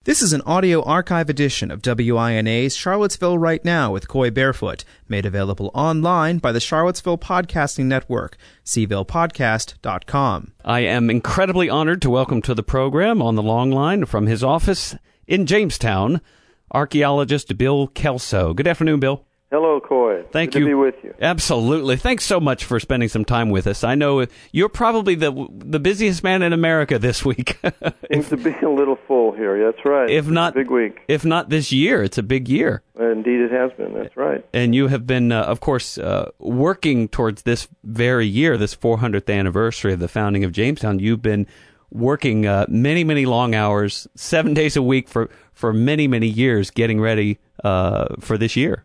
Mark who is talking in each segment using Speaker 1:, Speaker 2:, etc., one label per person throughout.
Speaker 1: This is an audio archive edition of WINA's Charlottesville Right Now with Coy Barefoot, made available online by the Charlottesville Podcasting Network, cvillpodcast.com.
Speaker 2: I am incredibly honored to welcome to the program on the long line from his office in Jamestown, archaeologist Bill Kelso. Good afternoon, Bill.
Speaker 3: Hello, Coy.
Speaker 2: Thank
Speaker 3: Good
Speaker 2: you.
Speaker 3: to be with you.
Speaker 2: Absolutely. Thanks so much for spending some time with us. I know you're probably the busiest man in America this week.
Speaker 3: Seems to be a little full here. That's right.
Speaker 2: If not,
Speaker 3: it's a big week.
Speaker 2: If not this year, it's a big year.
Speaker 3: Indeed, it has been. That's right.
Speaker 2: And you have been, of course, working towards this very year, this 400th anniversary of the founding of Jamestown. You've been working many, many long hours, 7 days a week for many, many years, getting ready for this year.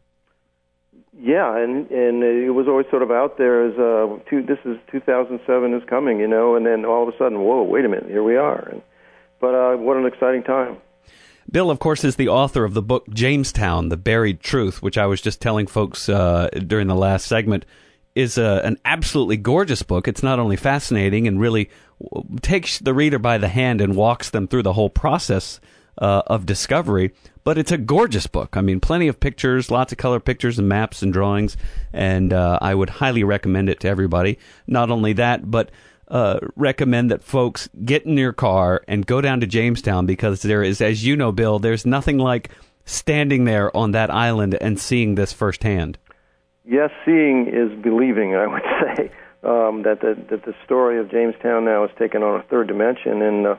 Speaker 3: Yeah, and it was always sort of out there as this is 2007 is coming, and then all of a sudden, whoa, wait a minute, here we are. But what an exciting time.
Speaker 2: Bill, of course, is the author of the book Jamestown, The Buried Truth, which I was just telling folks during the last segment is an absolutely gorgeous book. It's not only fascinating and really takes the reader by the hand and walks them through the whole process of discovery, but it's a gorgeous book. I mean, plenty of pictures, lots of color pictures and maps and drawings, and I would highly recommend it to everybody. Not only that, but recommend that folks get in your car and go down to Jamestown, because there is, as you know, Bill, there's nothing like standing there on that island and seeing this firsthand. Yes,
Speaker 3: seeing is believing, I would say, that the story of Jamestown now has taken on a third dimension, and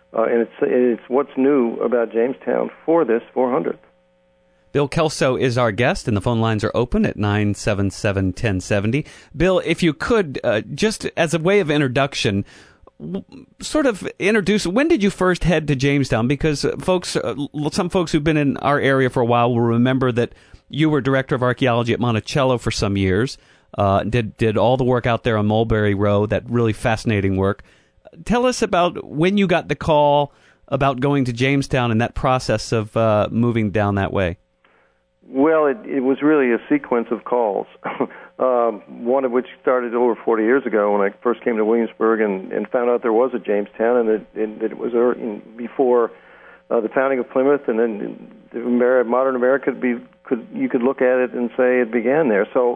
Speaker 3: it's what's new about Jamestown for this 400th.
Speaker 2: Bill Kelso is our guest, and the phone lines are open at 977-1070. Bill, if you could, just as a way of introduction, sort of introduce, when did you first head to Jamestown? Because some folks who've been in our area for a while will remember that you were director of archaeology at Monticello for some years, did all the work out there on Mulberry Row, that really fascinating work. Tell us about when you got the call about going to Jamestown and that process of moving down that way.
Speaker 3: Well, it was really a sequence of calls, one of which started over 40 years ago when I first came to Williamsburg and found out there was a Jamestown, and that it was before the founding of Plymouth, and then modern America you could look at it and say it began there. So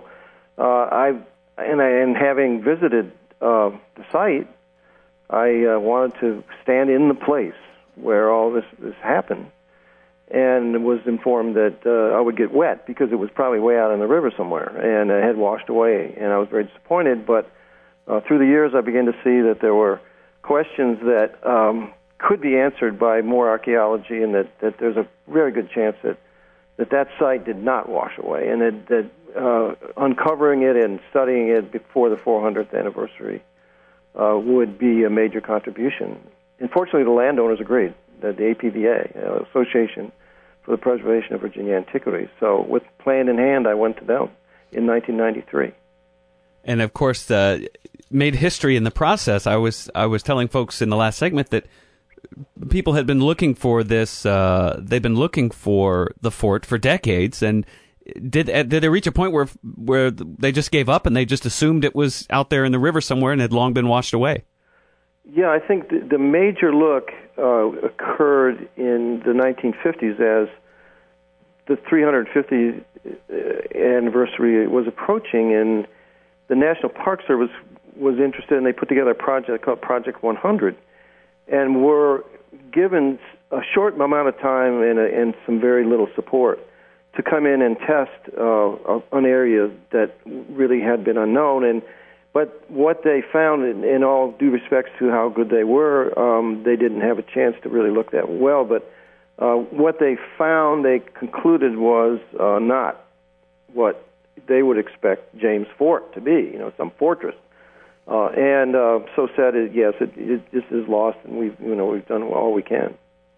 Speaker 3: having visited the site, I wanted to stand in the place where all this happened, and was informed that I would get wet because it was probably way out in the river somewhere, and it had washed away, and I was very disappointed. But through the years, I began to see that there were questions that could be answered by more archaeology, and that there's a very good chance that site did not wash away, and that uncovering it and studying it before the 400th anniversary would be a major contribution. Unfortunately, the landowners agreed, the APVA, Association for the Preservation of Virginia Antiquities. So with plan in hand, I went to them in 1993. And
Speaker 2: of course, made history in the process. I was telling folks in the last segment that people had been looking for this. They've been looking for the fort for decades, and did they reach a point where they just gave up and they just assumed it was out there in the river somewhere and had long been washed away?
Speaker 3: Yeah, I think the major look occurred in the 1950s as the 350th anniversary was approaching, and the National Park Service was interested, and they put together a project called Project 100, and were given a short amount of time and some very little support to come in and test an area that really had been unknown. But what they found, in all due respects to how good they were, they didn't have a chance to really look that well. But what they found, they concluded, was not what they would expect James Fort to be, some fortress. So said, yes, this is lost, and we've done all we can.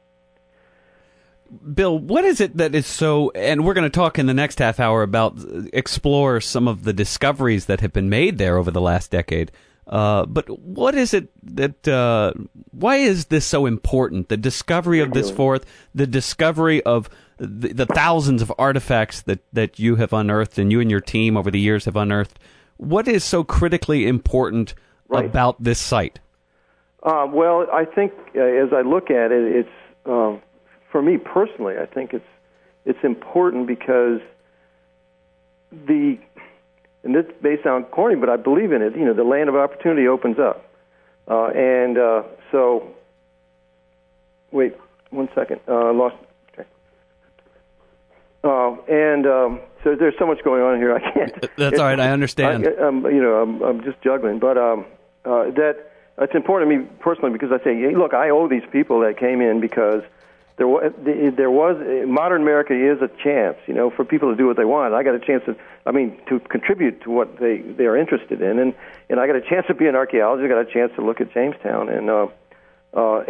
Speaker 2: Bill, what is it that is so, and we're going to talk in the next half hour explore some of the discoveries that have been made there over the last decade. But what is it that, why is this so important? The discovery of this fort, the discovery of the thousands of artifacts that you have unearthed and you and your team over the years have unearthed. What is so critically important about this site?
Speaker 3: Well, I think as I look at it, it's for me personally, I think it's important because and this may sound corny, but I believe in it. The land of opportunity opens up, so wait 1 second, lost. So there's so much going on here. I can't.
Speaker 2: That's all right. I understand.
Speaker 3: I'm just juggling, but it's important to me personally because I say, hey, look, I owe these people that came in because there was modern America is a chance, for people to do what they want. I got a chance to contribute to what they are interested in, and I got a chance to be an archaeologist. I got a chance to look at Jamestown, so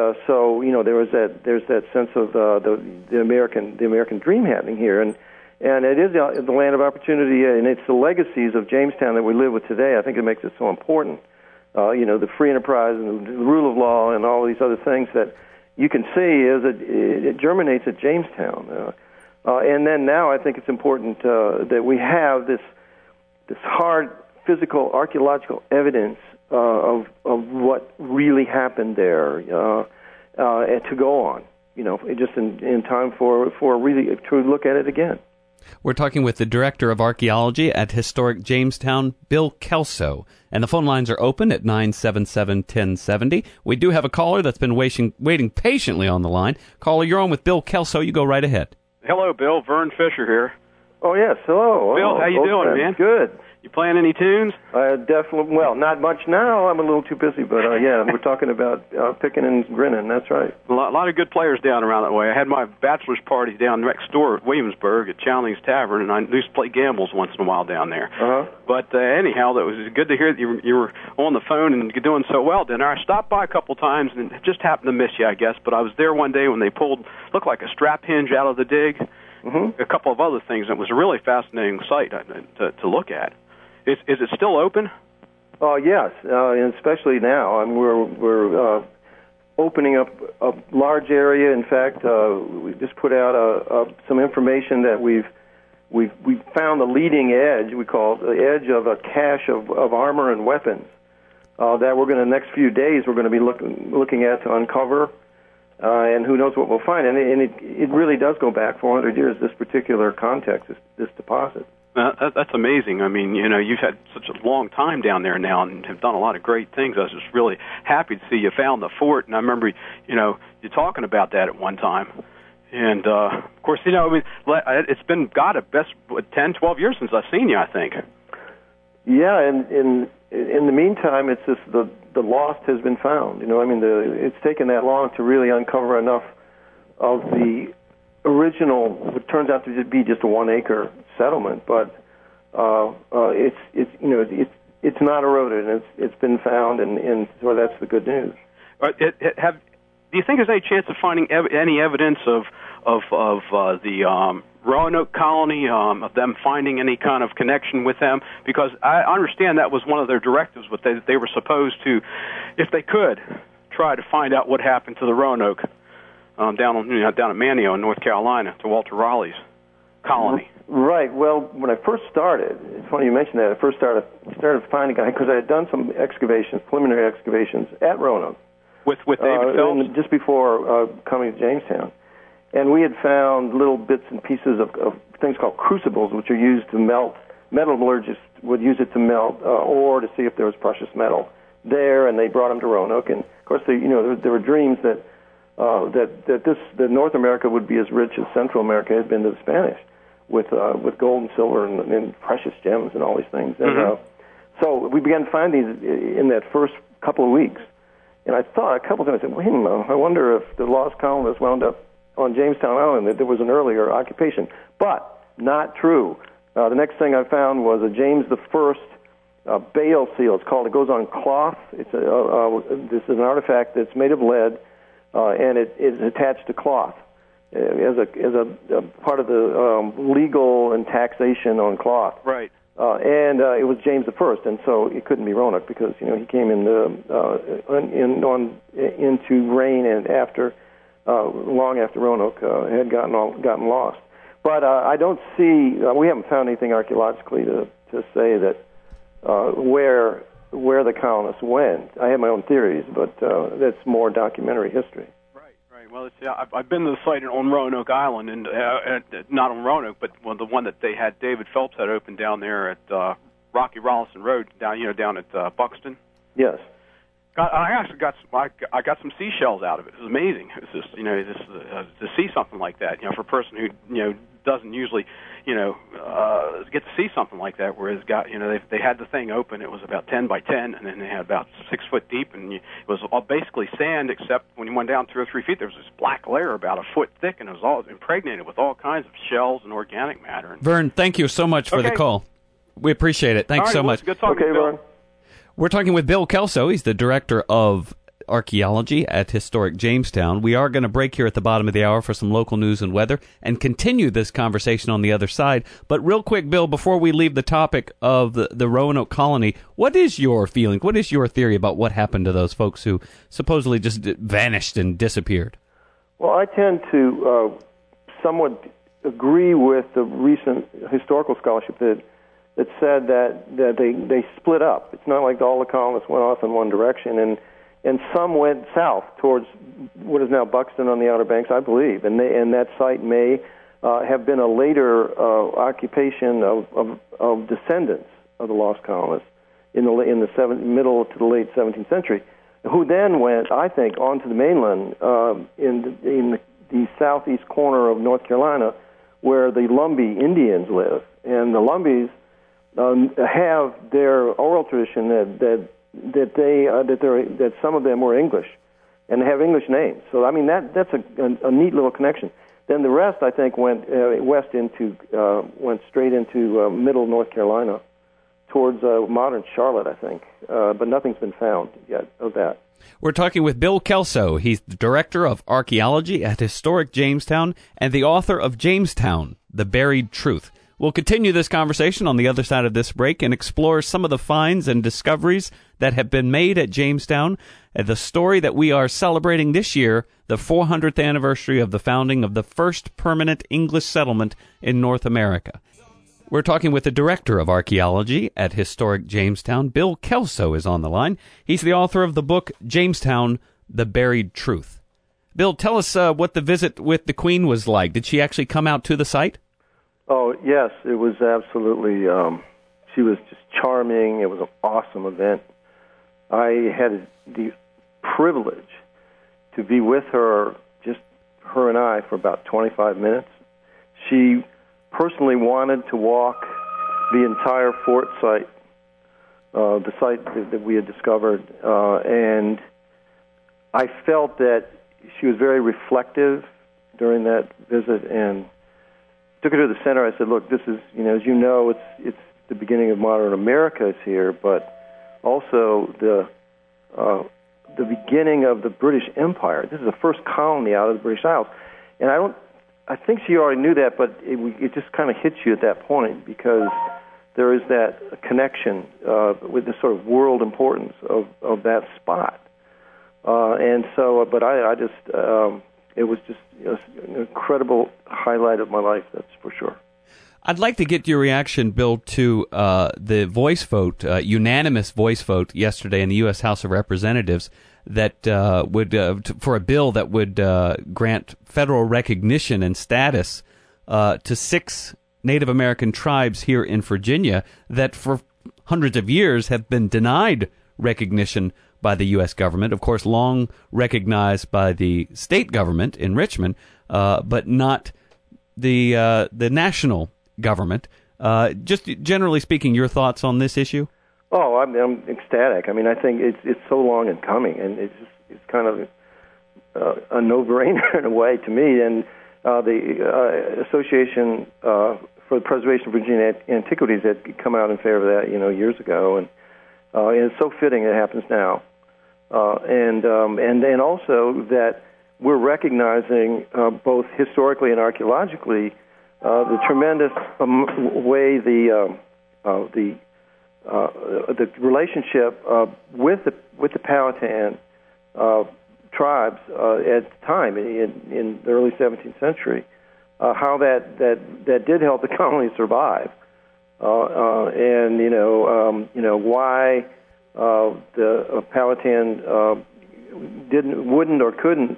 Speaker 3: there's that sense of the American dream happening here, and it is the land of opportunity, and it's the legacies of Jamestown that we live with today. I think it makes it so important. The free enterprise and the rule of law and all these other things that you can see it germinates at Jamestown. And then now I think it's important that we have this hard physical archaeological evidence of what really happened there and to go on, just in time for really to look at it again.
Speaker 2: We're talking with the Director of Archaeology at Historic Jamestown, Bill Kelso. And the phone lines are open at 977-1070. We do have a caller that's been waiting patiently on the line. Caller, you're on with Bill Kelso. You go right ahead.
Speaker 4: Hello, Bill. Vern Fisher here.
Speaker 3: Oh, yes. Hello.
Speaker 4: Bill, how you doing, man?
Speaker 3: Good.
Speaker 4: You playing any tunes?
Speaker 3: Definitely. Well, not much now. I'm a little too busy, but yeah, we're talking about picking and grinning. That's right.
Speaker 4: A lot of good players down around that way. I had my bachelor's party down next door at Williamsburg at Chowning's Tavern, and I used to play gambles once in a while down there.
Speaker 3: Uh-huh.
Speaker 4: But anyhow, that was good to hear that you were on the phone and you're doing so well down there. I stopped by a couple times and just happened to miss you, I guess. But I was there one day when they looked like a strap hinge out of the dig.
Speaker 3: Mm-hmm.
Speaker 4: A couple of other things. It was a really fascinating site to look at. Is it still open?
Speaker 3: Yes, and especially now. We're opening up a large area. In fact, we just put out some information that we've found the leading edge. We call it the edge of a cache of armor and weapons that we're going to, the next few days, we're going to be looking at to uncover. And who knows what we'll find. And it really does go back 400 years, this particular context, this deposit.
Speaker 4: That's amazing. I mean, you've had such a long time down there now and have done a lot of great things. I was just really happy to see you found the fort. And I remember, you talking about that at one time. And, of course, it's been, a best 10, 12 years since I've seen you, I think.
Speaker 3: Yeah, and in the meantime, it's just the lost has been found. It's taken that long to really uncover enough of the original, what turns out to be just a 1-acre settlement, but it's not eroded, and it's been found, and so that's the good news.
Speaker 4: Do you think there's any chance of finding any evidence of the Roanoke colony, of them finding any kind of connection with them? Because I understand that was one of their directives, but they were supposed to, if they could, try to find out what happened to the Roanoke down at Manteo in North Carolina, to Walter Raleigh's colony.
Speaker 3: Right. Well, when I first started, it's funny you mentioned that. I first started finding, because I had done some preliminary excavations at Roanoke. With
Speaker 4: David Phelps?
Speaker 3: Just before coming to Jamestown. And we had found little bits and pieces of things called crucibles, which are used to melt. Metallurgists would use it to melt ore to see if there was precious metal there, and they brought them to Roanoke. And, of course, there were dreams that North America would be as rich as Central America had been to the Spanish, with gold and silver and precious gems and all these things.
Speaker 4: Mm-hmm.
Speaker 3: And so we began finding these in that first couple of weeks. And I thought a couple of times, I said, wait a minute, I wonder if the lost colonists wound up on Jamestown Island, that there was an earlier occupation. But not true. The next thing I found was a James I bale seal. It's called. It goes on cloth. This is an artifact that's made of lead, and it is attached to cloth as a part of the legal and taxation on cloth.
Speaker 4: Right.
Speaker 3: And it was James I, and so it couldn't be Roanoke because he came into reign and after long after Roanoke had gotten lost. But I don't see we haven't found anything archaeologically to say that where the colonists went. I have my own theories, but that's more documentary history.
Speaker 4: Right. Well, let's see. I've been to the site on Roanoke Island, and not on Roanoke, but the one that they had David Phelps had opened down there at Rocky Rollison Road, down at Buxton.
Speaker 3: Yes.
Speaker 4: I actually got some seashells out of it. It was amazing. It was just to see something like that. For a person who doesn't usually get to see something like that. Whereas they had the thing open. It was about 10 by 10, and then they had about 6 foot deep, and it was all basically sand, except when you went down 2 or 3 feet, there was this black layer about a foot thick, and it was all impregnated with all kinds of shells and organic matter.
Speaker 2: Vern, thank you so much for the call. We appreciate it. Thanks so much.
Speaker 4: Good talking to you, Bill.
Speaker 3: Vern.
Speaker 2: We're talking with Bill Kelso. He's the director of archaeology at Historic Jamestown. We are going to break here at the bottom of the hour for some local news and weather and continue this conversation on the other side. But real quick, Bill, before we leave the topic of the Roanoke colony, what is your feeling? What is your theory about what happened to those folks who supposedly just vanished and disappeared?
Speaker 3: Well, I tend to somewhat agree with the recent historical scholarship that said that they split up. It's not like all the colonists went off in one direction, and some went south towards what is now Buxton on the Outer Banks, I believe, and that site may have been a later occupation of descendants of the lost colonists in the middle to the late 17th century, who then went, I think, onto the mainland in the southeast corner of North Carolina, where the Lumbee Indians live, and the Lumbees have their oral tradition that some of them were English and have English names. So I mean that's a neat little connection. Then the rest, I think, went straight into middle North Carolina towards modern Charlotte, I think. But nothing's been found yet of that.
Speaker 2: We're talking with Bill Kelso. He's the director of archaeology at Historic Jamestown and the author of Jamestown, The Buried Truth. We'll continue this conversation on the other side of this break and explore some of the finds and discoveries that have been made at Jamestown, the story that we are celebrating this year, the 400th anniversary of the founding of the first permanent English settlement in North America. We're talking with the director of archaeology at Historic Jamestown. Bill Kelso is on the line. He's the author of the book Jamestown, The Buried Truth. Bill, tell us what the visit with the Queen was like. Did she actually come out to the site?
Speaker 3: Oh, yes, it was absolutely, she was just charming. It was an awesome event. I had the privilege to be with her, just her and I, for about 25 minutes. She personally wanted to walk the entire fort site, the site that we had discovered, and I felt that she was very reflective during that visit, and took her to the center. I said, look, this is, as you know, it's the beginning of modern America is here, but also the beginning of the British Empire. This is the first colony out of the British Isles. And I think she already knew that, but it just kind of hits you at that point because there is that connection with the sort of world importance of that spot. And so, but I just, it was just an incredible highlight of my life, that's for sure.
Speaker 2: I'd like to get your reaction, Bill, to the voice vote, unanimous voice vote yesterday in the U.S. House of Representatives that would for a bill that would grant federal recognition and status to 6 Native American tribes here in Virginia that for hundreds of years have been denied recognition by the U.S. government, of course, long recognized by the state government in Richmond, but not the national government. Just generally speaking, your thoughts on this issue?
Speaker 3: Oh, I'm ecstatic. I mean, I think it's so long in coming, and it's kind of a no-brainer in a way to me. And the Association for the Preservation of Virginia Antiquities had come out in favor of that, years ago, and it's so fitting it happens now. And then also that we're recognizing both historically and archaeologically the tremendous way the relationship with the Powhatan tribes at the time in the early 17th century, how that did help the colony survive, and why the Powhatan wouldn't or couldn't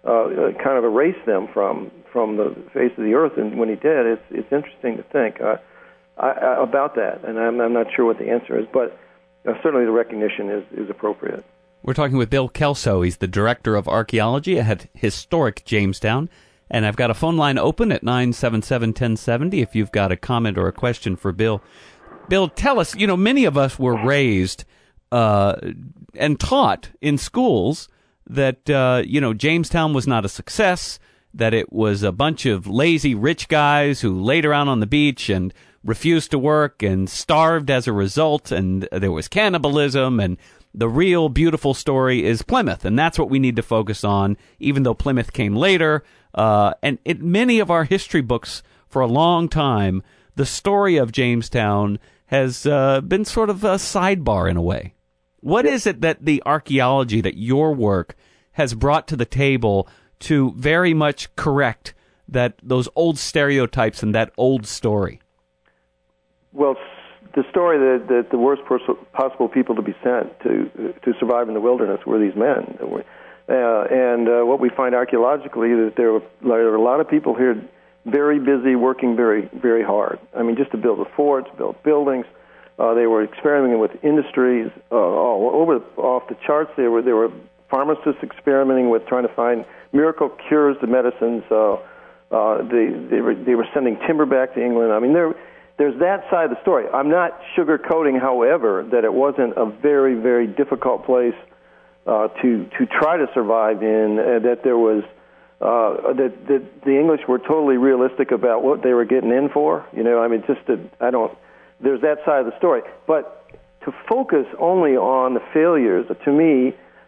Speaker 3: kind of erase them from the face of the earth. And when he did, it's interesting to think about that. And I'm not sure what the answer is, but certainly the recognition is appropriate.
Speaker 2: We're talking with Bill Kelso. He's the Director of Archaeology at Historic Jamestown. And I've got a phone line open at 977-1070 if you've got a comment or a question for Bill. Bill, tell us, many of us were raised and taught in schools that, Jamestown was not a success, that it was a bunch of lazy rich guys who laid around on the beach and refused to work and starved as a result, and there was cannibalism, and the real beautiful story is Plymouth, and that's what we need to focus on, even though Plymouth came later. And in many of our history books for a long time, the story of Jamestown has been sort of a sidebar in a way. What is it that the archaeology, that your work has brought to the table to very much correct those old stereotypes and that old story?
Speaker 3: Well, the story that the worst possible people to be sent to survive in the wilderness were these men. And what we find archaeologically is that there were a lot of people here very busy, working very, very hard. I mean, just to build the forts, build buildings. They were experimenting with industries off the charts. There were pharmacists experimenting with trying to find miracle cures to medicines. They were sending timber back to England. I mean, there's that side of the story. I'm not sugarcoating, however, that it wasn't a very, very difficult place to try to survive in. That there was that the English were totally realistic about what they were getting in for. There's that side of the story. But to focus only on the failures, to me,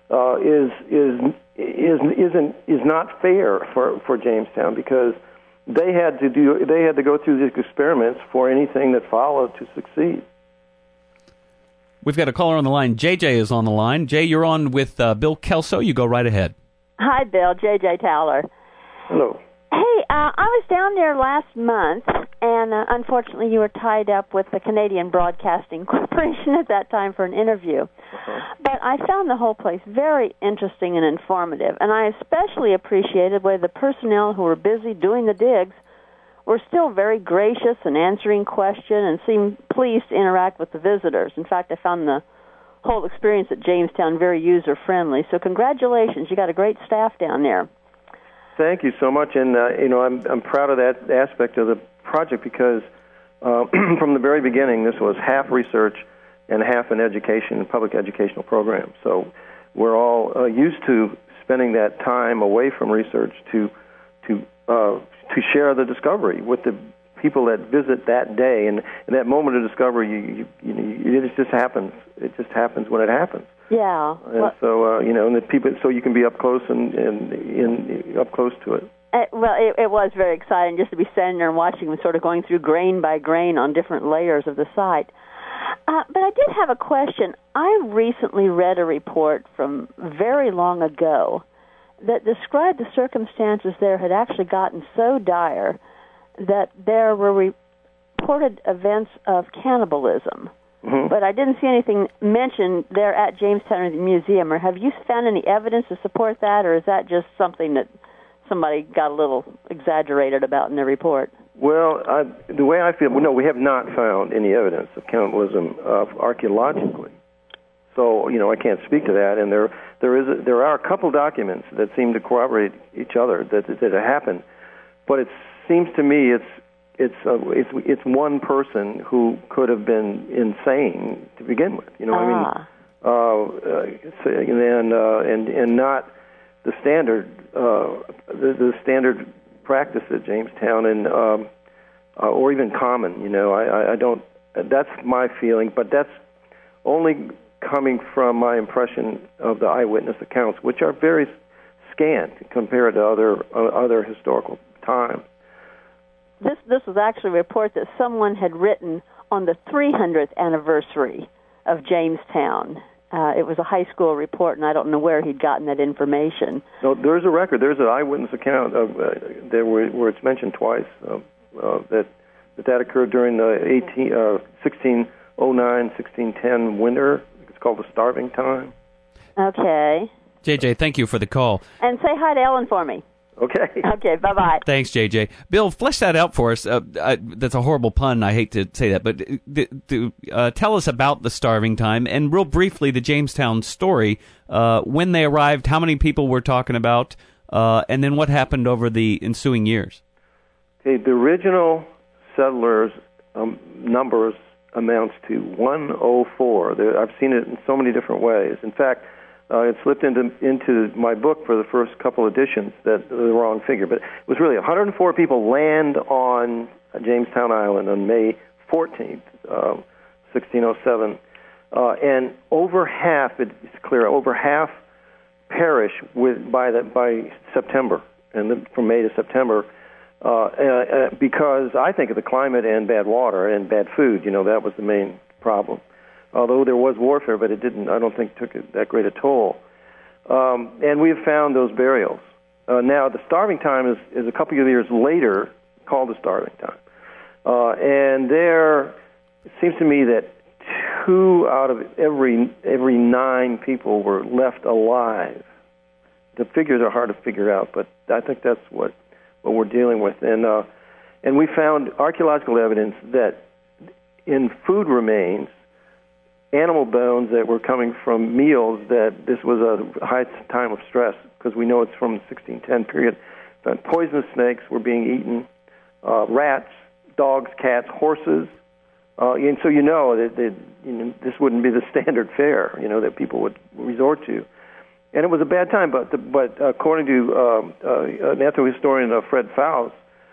Speaker 3: is not fair for Jamestown, because they had to go through these experiments for anything that followed to succeed.
Speaker 2: We've got a caller on the line. JJ is on the line. Jay, you're on with Bill Kelso. You go right ahead.
Speaker 5: Hi, Bill. JJ Towler.
Speaker 3: Hello.
Speaker 5: Hey, I was down there last month, and unfortunately you were tied up with the Canadian Broadcasting Corporation at that time for an interview. Uh-huh. But I found the whole place very interesting and informative, and I especially appreciated where the personnel who were busy doing the digs were still very gracious and answering questions and seemed pleased to interact with the visitors. In fact, I found the whole experience at Jamestown very user-friendly. So congratulations. You got a great staff down there.
Speaker 3: Thank you so much, and I'm proud of that aspect of the project, because from the very beginning, this was half research and half an public educational program. So we're all used to spending that time away from research to share the discovery with the people that visit that day, and that moment of discovery, it just happens. It just happens when it happens.
Speaker 5: Yeah.
Speaker 3: And so and the people, so you can be up close and up close to it.
Speaker 5: It was very exciting just to be standing there and watching them sort of going through grain by grain on different layers of the site. But I did have a question. I recently read a report from very long ago that described the circumstances there had actually gotten so dire that there were reported events of cannibalism. Mm-hmm. But I didn't see anything mentioned there at Jamestown Museum. Or have you found any evidence to support that, or is that just something that somebody got a little exaggerated about in their report?
Speaker 3: Well, the way I feel, no, we have not found any evidence of cannibalism archaeologically. So, I can't speak to that. And there are a couple documents that seem to corroborate each other that it happened. But it seems to me it's one person who could have been insane to begin with. And not the standard the standard practice at Jamestown, and or even common. I don't. That's my feeling, but that's only coming from my impression of the eyewitness accounts, which are very scant compared to other historical times.
Speaker 5: This was actually a report that someone had written on the 300th anniversary of Jamestown. It was a high school report, and I don't know where he'd gotten that information. No,
Speaker 3: there's a record. There's an eyewitness account of where it's mentioned twice that occurred during the 1609-1610 winter. It's called the Starving Time.
Speaker 5: Okay.
Speaker 2: JJ, thank you for the call.
Speaker 5: And say hi to Ellen for me.
Speaker 3: Okay.
Speaker 5: Okay, bye-bye.
Speaker 2: Thanks, JJ. Bill, flesh that out for us. That's a horrible pun. I hate to say that. But tell us about the Starving Time and real briefly the Jamestown story. When they arrived, how many people we're talking about, and then what happened over the ensuing years.
Speaker 3: Okay, the original settlers numbers amounts to 104. I've seen it in so many different ways. In fact, it slipped into my book for the first couple editions, that the wrong figure. But it was really 104 people land on Jamestown Island on May 14th, 1607. And over half, it's clear, over half perish by September, and from May to September, because I think of the climate and bad water and bad food. That was the main problem. Although there was warfare, but it didn't, I don't think, took that great a toll. And we have found those burials. Now, the Starving Time is a couple of years later, called the Starving Time. And there, it seems to me that 2 out of every 9 people were left alive. The figures are hard to figure out, but I think that's what we're dealing with. And we found archaeological evidence that in food remains, animal bones that were coming from meals, that this was a high time of stress, because we know it's from the 1610 period. Poisonous snakes were being eaten, rats, dogs, cats, horses, and so that this wouldn't be the standard fare, that people would resort to. And it was a bad time, but according to an ethnohistorian, Fred Faust,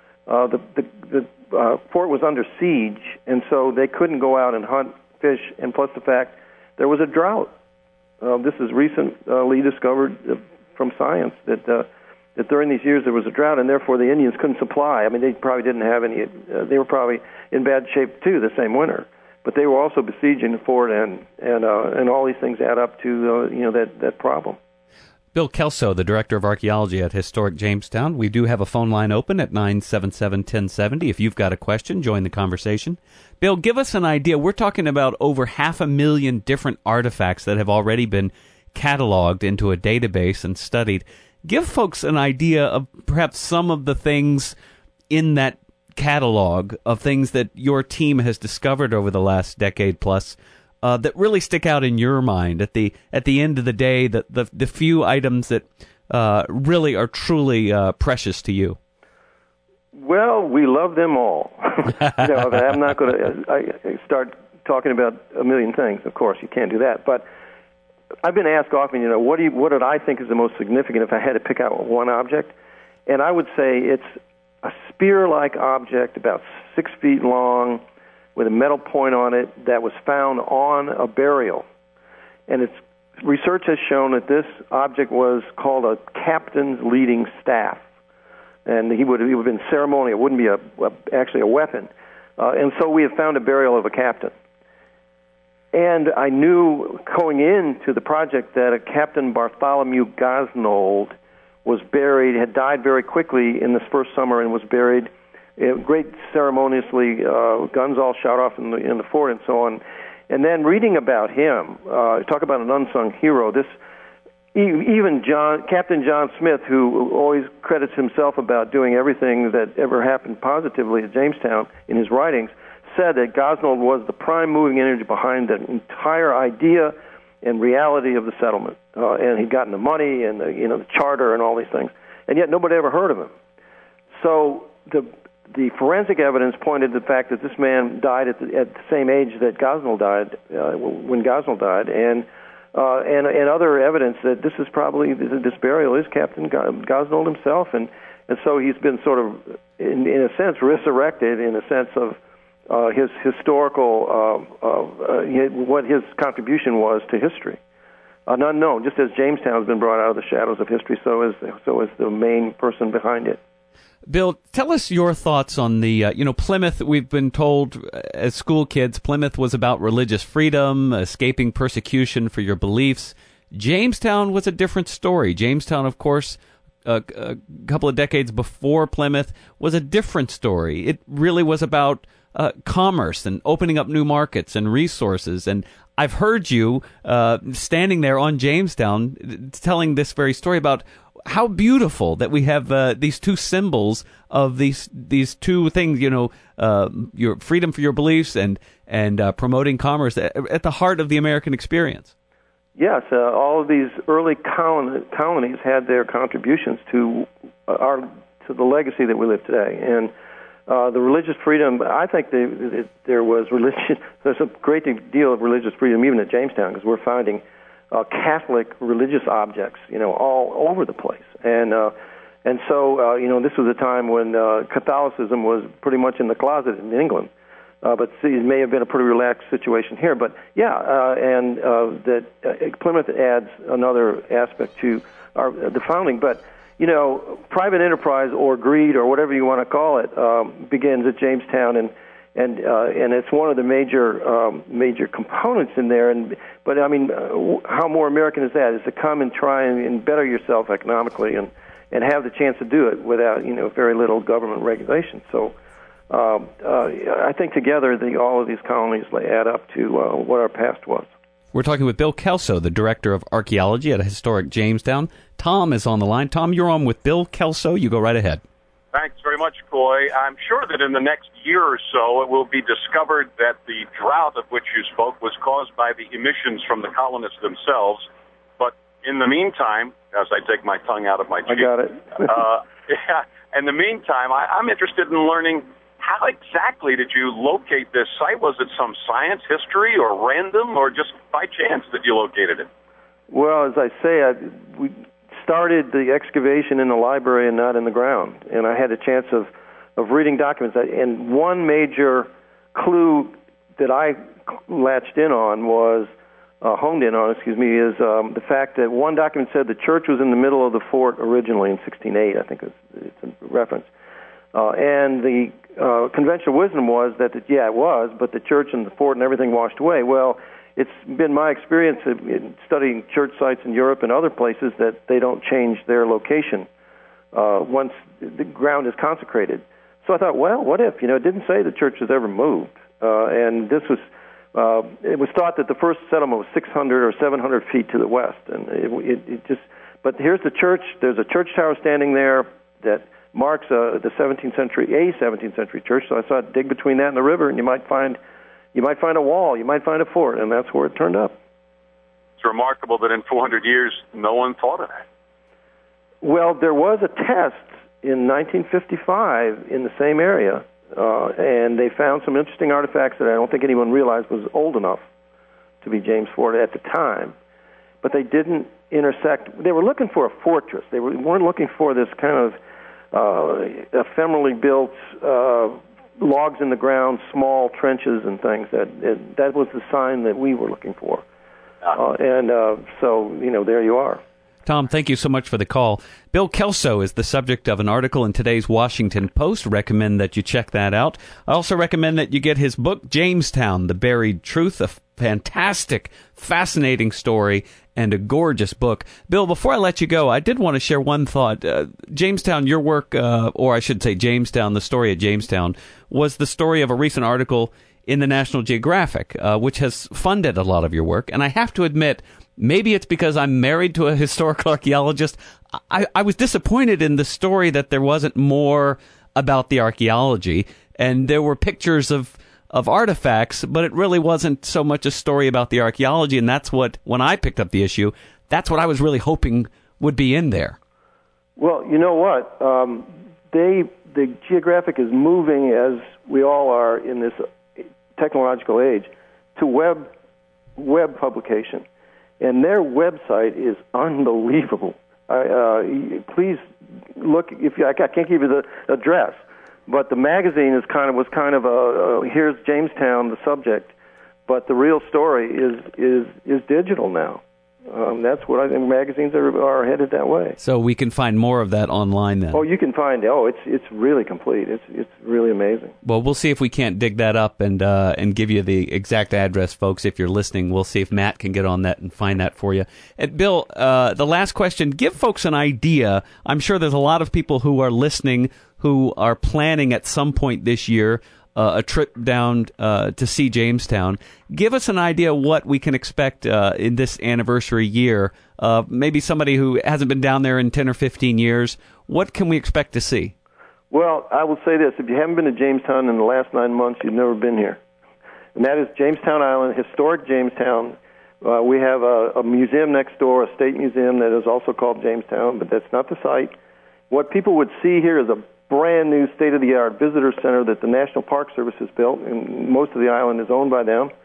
Speaker 3: the fort was under siege, and so they couldn't go out and hunt fish, and plus the fact there was a drought. This is recently discovered from science that during these years there was a drought, and therefore the Indians couldn't supply. I mean, they probably didn't have any. They were probably in bad shape too the same winter, but they were also besieging the fort, and all these things add up to that problem.
Speaker 2: Bill Kelso, the Director of Archaeology at Historic Jamestown. We do have a phone line open at 977-1070. If you've got a question, join the conversation. Bill, give us an idea. We're talking about over 500,000 different artifacts that have already been cataloged into a database and studied. Give folks an idea of perhaps some of the things in that catalog of things that your team has discovered over the last decade plus that really stick out in your mind at the end of the day, the few items that really are truly precious to you.
Speaker 3: Well, we love them all. I'm not going to start talking about a million things. Of course, you can't do that. But I've been asked often, what did I think is the most significant if I had to pick out one object? And I would say it's a spear-like object about 6 feet long, with a metal point on it, that was found on a burial. And research has shown that this object was called a captain's leading staff. And he would have been ceremonial. It wouldn't be actually a weapon. And so we have found a burial of a captain. And I knew going into the project that a Captain Bartholomew Gosnold was buried, had died very quickly in this first summer, and was buried great ceremoniously, guns all shot off in the fort and so on. And then reading about him, talk about an unsung hero, even Captain John Smith, who always credits himself about doing everything that ever happened positively at Jamestown in his writings, said that Gosnold was the prime moving energy behind the entire idea and reality of the settlement. And he'd gotten the money and the charter and all these things. And yet nobody ever heard of him. So the forensic evidence pointed to the fact that this man died at the same age that Gosnold died, when Gosnold died, and other evidence that this is probably, this burial is Captain Gosnold himself, and so he's been sort of, in a sense, resurrected in a sense of his historical, what his contribution was to history. An unknown, just as Jamestown has been brought out of the shadows of history, so is the main person behind it.
Speaker 2: Bill, tell us your thoughts on the, Plymouth. We've been told as school kids, Plymouth was about religious freedom, escaping persecution for your beliefs. Jamestown was a different story. Jamestown, of course, a couple of decades before Plymouth, was a different story. It really was about commerce and opening up new markets and resources. And I've heard you standing there on Jamestown telling this very story about how beautiful that we have these two symbols of these two things, your freedom for your beliefs and promoting commerce at the heart of the American experience.
Speaker 3: Yes, all of these early colonies had their contributions to the legacy that we live today, and the religious freedom. I think there was religion. There's a great deal of religious freedom even at Jamestown, because we're finding Catholic religious objects, all over the place, and so this was a time when Catholicism was pretty much in the closet in England. But it may have been a pretty relaxed situation here. But that Plymouth adds another aspect to the founding. But private enterprise or greed or whatever you want to call it begins at Jamestown, and it's one of the major components in there. But I mean, how more American is that? Is to come and try and better yourself economically and have the chance to do it without very little government regulation. So. I think together all of these colonies add up to what our past was.
Speaker 2: We're talking with Bill Kelso, the Director of Archaeology at Historic Jamestown. Tom is on the line. Tom, you're on with Bill Kelso. You go right ahead.
Speaker 6: Thanks very much, Coy. I'm sure that in the next year or so it will be discovered that the drought of which you spoke was caused by the emissions from the colonists themselves. But in the meantime, as I take my tongue out of my cheek,
Speaker 3: I got it.
Speaker 6: In the meantime, I'm interested in learning, how exactly did you locate this site? Was it some science, history, or random, or just by chance that you located it?
Speaker 3: Well, as I say, we started the excavation in the library and not in the ground, and I had a chance of reading documents. And one major clue that I latched in on was, honed in on, is the fact that one document said the church was in the middle of the fort originally in 1608, I think it's a reference. And the conventional wisdom was that, it was, but the church and the fort and everything washed away. Well, it's been my experience in studying church sites in Europe and other places that they don't change their location once the ground is consecrated. So I thought, well, what if? It didn't say the church was ever moved. And this was, it was thought that the first settlement was 600 or 700 feet to the west. And it just, but here's the church. There's a church tower standing there that marks the 17th century church. So I thought, dig between that and the river, and you might find a wall, you might find a fort, and that's where it turned up.
Speaker 6: It's remarkable that in 400 years, no one thought of that.
Speaker 3: Well, there was a test in 1955 in the same area, and they found some interesting artifacts that I don't think anyone realized was old enough to be James Fort at the time. But they didn't intersect. They were looking for a fortress. They weren't looking for this kind of ephemerally built logs in the ground, small trenches and things. That was the sign that we were looking for. So there you are.
Speaker 2: Tom, thank you so much for the call. Bill Kelso is the subject of an article in today's Washington Post. Recommend that you check that out. I also recommend that you get his book, Jamestown, The Buried Truth, a fantastic, fascinating story and a gorgeous book. Bill, before I let you go, I did want to share one thought. Jamestown, your work, or I should say Jamestown, the story of Jamestown, was the story of a recent article in the National Geographic, which has funded a lot of your work. And I have to admit, maybe it's because I'm married to a historical archaeologist. I was disappointed in the story that there wasn't more about the archaeology, and there were pictures of artifacts, but it really wasn't so much a story about the archaeology, and that's what, when I picked up the issue, that's what I was really hoping would be in there.
Speaker 3: Well, you know what? The Geographic is moving, as we all are in this technological age, to web publication. And their website is unbelievable. Please look. I can't give you the address, but the magazine was kind of a here's Jamestown, the subject, but the real story is digital now. That's what I think. Magazines are headed that way.
Speaker 2: So we can find more of that online then.
Speaker 3: Oh, you can find. Oh, it's really complete. It's really amazing.
Speaker 2: Well, we'll see if we can't dig that up and give you the exact address, folks. If you're listening, we'll see if Matt can get on that and find that for you. And Bill, the last question: give folks an idea. I'm sure there's a lot of people who are listening who are planning at some point this year a trip down to see Jamestown. Give us an idea what we can expect in this anniversary year. Maybe somebody who hasn't been down there in 10 or 15 years. What can we expect to see?
Speaker 3: Well, I will say this. If you haven't been to Jamestown in the last 9 months, you've never been here. And that is Jamestown Island, historic Jamestown. We have a museum next door, a state museum that is also called Jamestown, but that's not the site. What people would see here is a brand new state-of-the-art visitor center that the National Park Service has built, and most of the island is owned by them.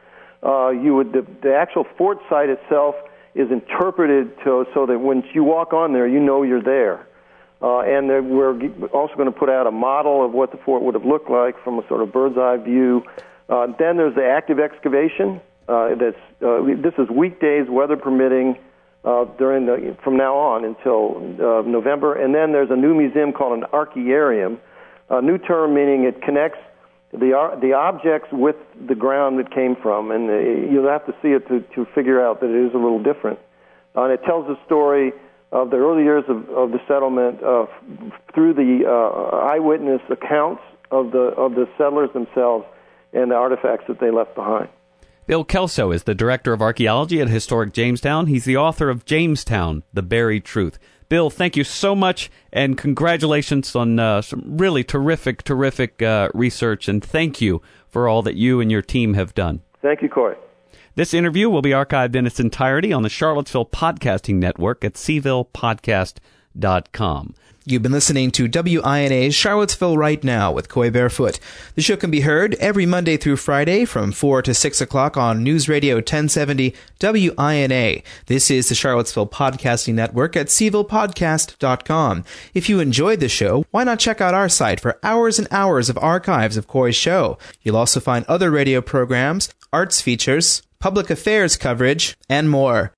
Speaker 3: The actual fort site itself is interpreted so that when you walk on there, you know you're there. And we're also going to put out a model of what the fort would have looked like from a sort of bird's-eye view. Then there's the active excavation. This is weekdays, weather permitting, from now on until November. And then there's a new museum called an archaearium, a new term meaning it connects the objects with the ground it came from. And you'll have to see it to figure out that it is a little different. And it tells the story of the early years of the settlement through the eyewitness accounts of the settlers themselves and the artifacts that they left behind.
Speaker 2: Bill Kelso is the Director of Archaeology at Historic Jamestown. He's the author of Jamestown, The Buried Truth. Bill, thank you so much, and congratulations on some really terrific research, and thank you for all that you and your team have done.
Speaker 3: Thank you, Corey.
Speaker 2: This interview will be archived in its entirety on the Charlottesville Podcasting Network at cvillePodcast.com.
Speaker 1: You've been listening to WINA's Charlottesville Right Now with Coy Barefoot. The show can be heard every Monday through Friday from 4 to 6 o'clock on News Radio 1070 WINA. This is the Charlottesville Podcasting Network at cvillePodcast.com. If you enjoyed the show, why not check out our site for hours and hours of archives of Coy's show? You'll also find other radio programs, arts features, public affairs coverage, and more.